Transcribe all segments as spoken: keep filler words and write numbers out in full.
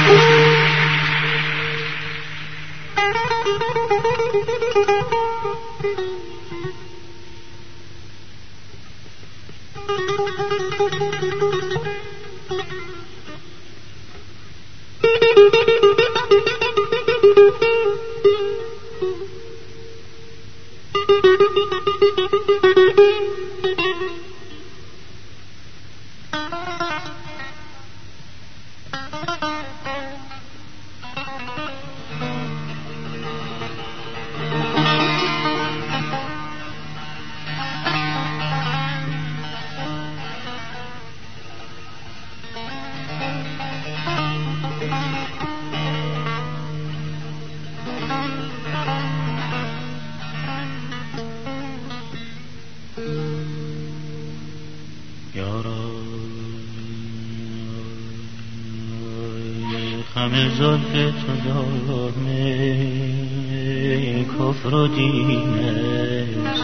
همه زلف تو دامه کفر و دین است،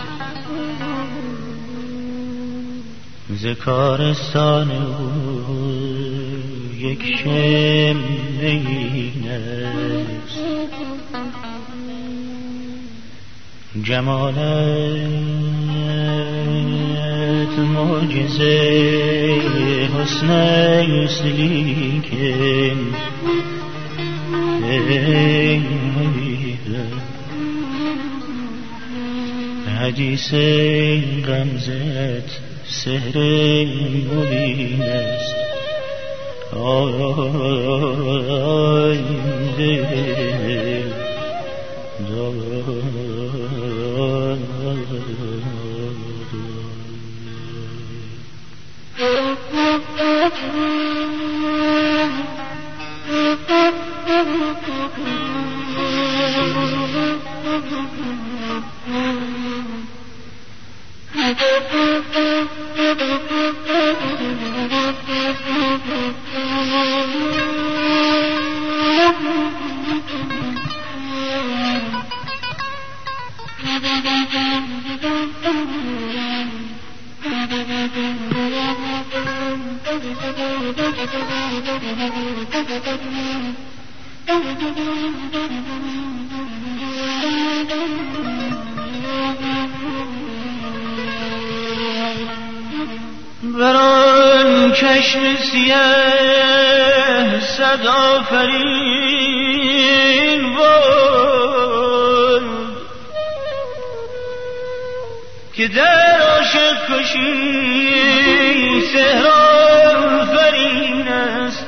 ز کارستان او یک شمه این است. جمالت معجزه حسن است، لیکن حدیث غمزت سحر مبین است. آی دل بران چشم سیه صد آفرین باد که در عاشق کشی سحر آفرین است.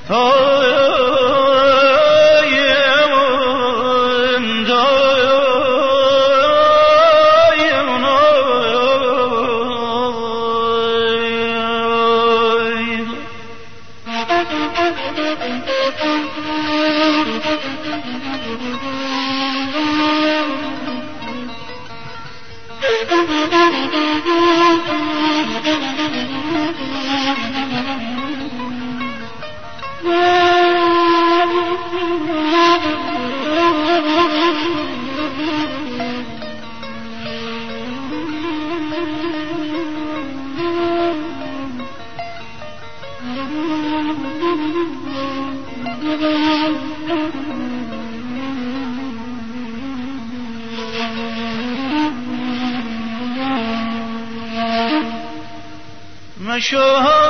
مشو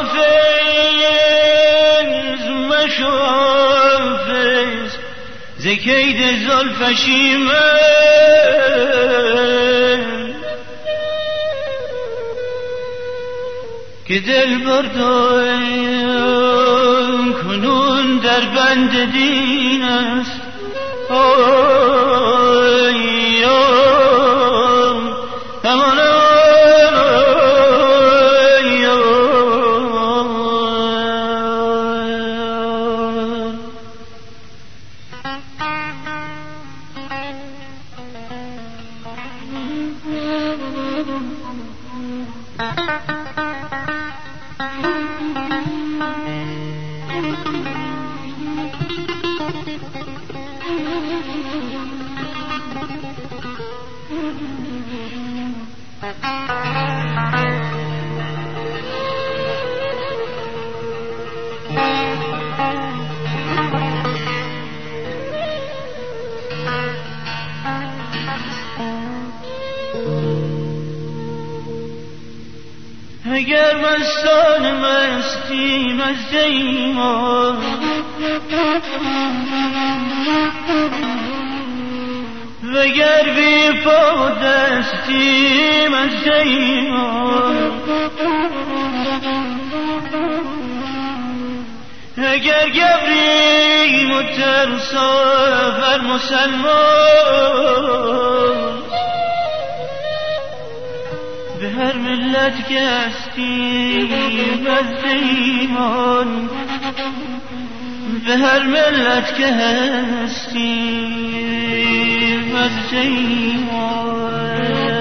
حافظ مشو حافظ ز کید زلفش ایمن که دل بردن کنون در بند دین است. آی آی تمام Thank you. دیگر مستان مستی مزده ایمان وگر بی پا دستی مزده ایمان اگر گبریم و ترسا بر مسلمان به هر ملت که هستی مزده ایمان به هر ملت که هستی مزده ایمان